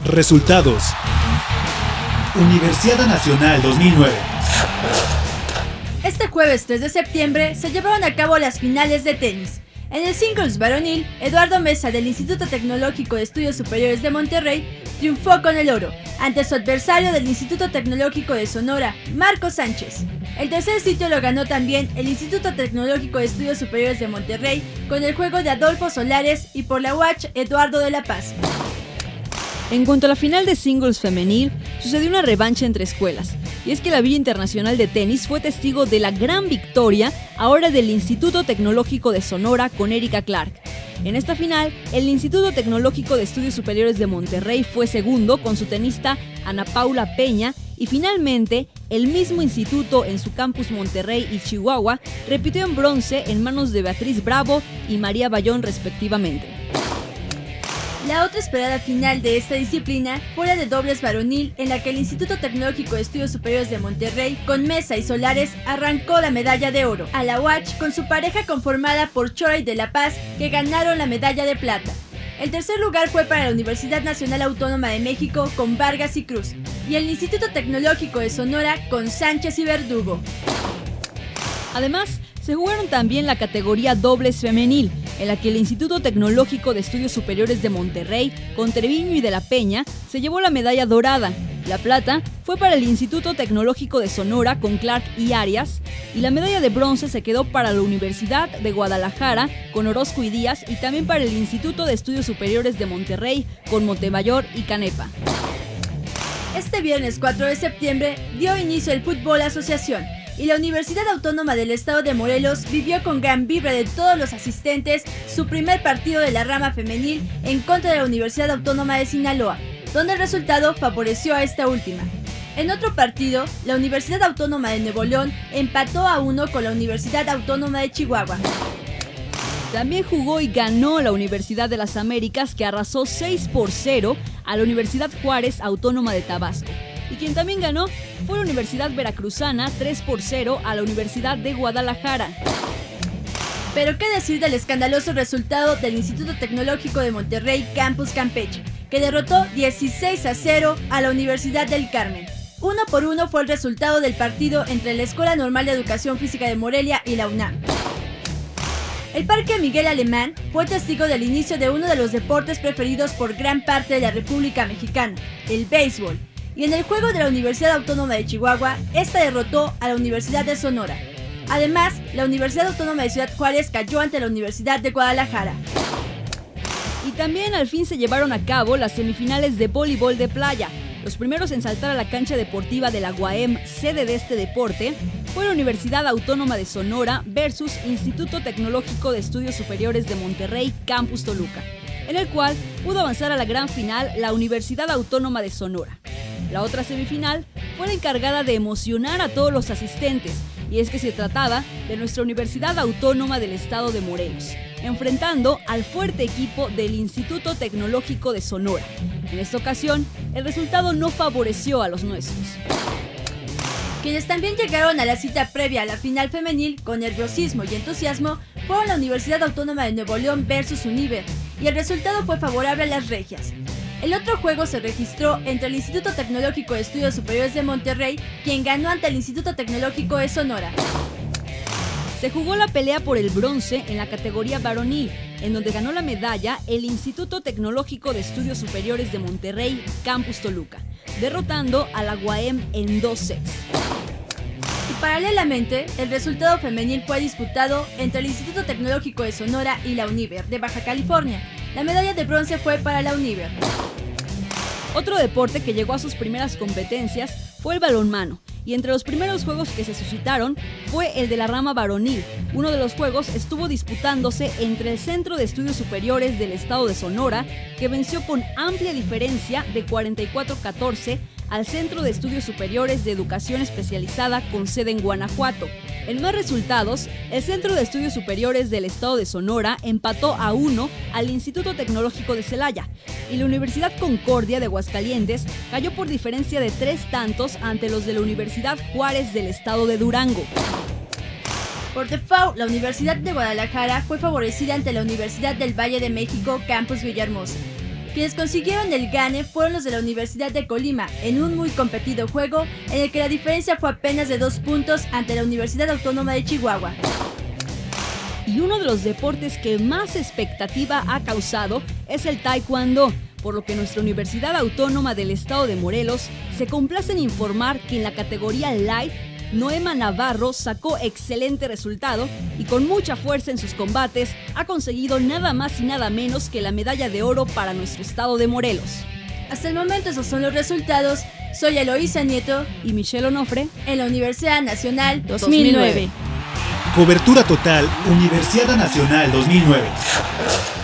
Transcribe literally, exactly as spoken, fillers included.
Resultados. Universiada Nacional dos mil nueve. Este jueves tres de septiembre se llevaron a cabo las finales de tenis. En el singles varonil, Eduardo Mesa del Instituto Tecnológico de Estudios Superiores de Monterrey triunfó con el oro ante su adversario del Instituto Tecnológico de Sonora, Marco Sánchez. El tercer sitio lo ganó también el Instituto Tecnológico de Estudios Superiores de Monterrey con el juego de Adolfo Solares y por la U A C H Eduardo de la Paz. En cuanto a la final de singles femenil, sucedió una revancha entre escuelas, y es que la Villa Internacional de Tenis fue testigo de la gran victoria ahora del Instituto Tecnológico de Sonora con Erika Clark. En esta final, el Instituto Tecnológico de Estudios Superiores de Monterrey fue segundo con su tenista Ana Paula Peña, y finalmente, el mismo instituto en su campus Monterrey y Chihuahua repitió en bronce en manos de Beatriz Bravo y María Bayón respectivamente. La otra esperada final de esta disciplina fue la de dobles varonil, en la que el Instituto Tecnológico de Estudios Superiores de Monterrey, con Mesa y Solares, arrancó la medalla de oro a la U A C con su pareja conformada por Chora y de la Paz, que ganaron la medalla de plata. El tercer lugar fue para la Universidad Nacional Autónoma de México con Vargas y Cruz, y el Instituto Tecnológico de Sonora con Sánchez y Verdugo. Además, se jugaron también la categoría dobles femenil, en la que el Instituto Tecnológico de Estudios Superiores de Monterrey, con Treviño y de la Peña, se llevó la medalla dorada. La plata fue para el Instituto Tecnológico de Sonora con Clark y Arias, y la medalla de bronce se quedó para la Universidad de Guadalajara con Orozco y Díaz, y también para el Instituto de Estudios Superiores de Monterrey con Montemayor y Canepa. Este viernes cuatro de septiembre dio inicio el Fútbol Asociación, y la Universidad Autónoma del Estado de Morelos vivió con gran vibra de todos los asistentes su primer partido de la rama femenil en contra de la Universidad Autónoma de Sinaloa, donde el resultado favoreció a esta última. En otro partido, la Universidad Autónoma de Nuevo León empató a uno con la Universidad Autónoma de Chihuahua. También jugó y ganó la Universidad de las Américas, que arrasó seis por cero a la Universidad Juárez Autónoma de Tabasco. Y quien también ganó fue la Universidad Veracruzana tres por cero a la Universidad de Guadalajara. Pero qué decir del escandaloso resultado del Instituto Tecnológico de Monterrey Campus Campeche, que derrotó dieciséis a cero a la Universidad del Carmen. Uno por uno fue el resultado del partido entre la Escuela Normal de Educación Física de Morelia y la UNAM. El Parque Miguel Alemán fue testigo del inicio de uno de los deportes preferidos por gran parte de la República Mexicana, el béisbol. Y en el juego de la Universidad Autónoma de Chihuahua, esta derrotó a la Universidad de Sonora. Además, la Universidad Autónoma de Ciudad Juárez cayó ante la Universidad de Guadalajara. Y también al fin se llevaron a cabo las semifinales de voleibol de playa. Los primeros en saltar a la cancha deportiva de la U A M, sede de este deporte, fue la Universidad Autónoma de Sonora versus Instituto Tecnológico de Estudios Superiores de Monterrey, Campus Toluca, en el cual pudo avanzar a la gran final la Universidad Autónoma de Sonora. La otra semifinal fue la encargada de emocionar a todos los asistentes, y es que se trataba de nuestra Universidad Autónoma del Estado de Morelos, enfrentando al fuerte equipo del Instituto Tecnológico de Sonora. En esta ocasión, el resultado no favoreció a los nuestros. Quienes también llegaron a la cita previa a la final femenil con nerviosismo y entusiasmo fueron la Universidad Autónoma de Nuevo León versus Univer, y el resultado fue favorable a las regias. El otro juego se registró entre el Instituto Tecnológico de Estudios Superiores de Monterrey, quien ganó ante el Instituto Tecnológico de Sonora. Se jugó la pelea por el bronce en la categoría varonil, en donde ganó la medalla el Instituto Tecnológico de Estudios Superiores de Monterrey, Campus Toluca, derrotando a la U A M en dos sets. Y paralelamente, el resultado femenil fue disputado entre el Instituto Tecnológico de Sonora y la Univer de Baja California. La medalla de bronce fue para la Univer. Otro deporte que llegó a sus primeras competencias fue el balonmano, y entre los primeros juegos que se suscitaron fue el de la rama varonil. Uno de los juegos estuvo disputándose entre el Centro de Estudios Superiores del Estado de Sonora, que venció con amplia diferencia de cuarenta y cuatro a catorce al Centro de Estudios Superiores de Educación Especializada con sede en Guanajuato. En más resultados, el Centro de Estudios Superiores del Estado de Sonora empató a uno al Instituto Tecnológico de Celaya, y la Universidad Concordia de Aguascalientes cayó por diferencia de tres tantos ante los de la Universidad Juárez del Estado de Durango. Por default, la Universidad de Guadalajara fue favorecida ante la Universidad del Valle de México, Campus Villahermosa. Quienes consiguieron el gane fueron los de la Universidad de Colima, en un muy competido juego en el que la diferencia fue apenas de dos puntos ante la Universidad Autónoma de Chihuahua. Y uno de los deportes que más expectativa ha causado es el taekwondo, por lo que nuestra Universidad Autónoma del Estado de Morelos se complace en informar que en la categoría Light, Noema Navarro sacó excelente resultado y con mucha fuerza en sus combates ha conseguido nada más y nada menos que la medalla de oro para nuestro estado de Morelos. Hasta el momento esos son los resultados. Soy Eloísa Nieto Y Michelle Onofre en la Universidad Nacional dos mil nueve. Cobertura total Universidad Nacional dos mil nueve.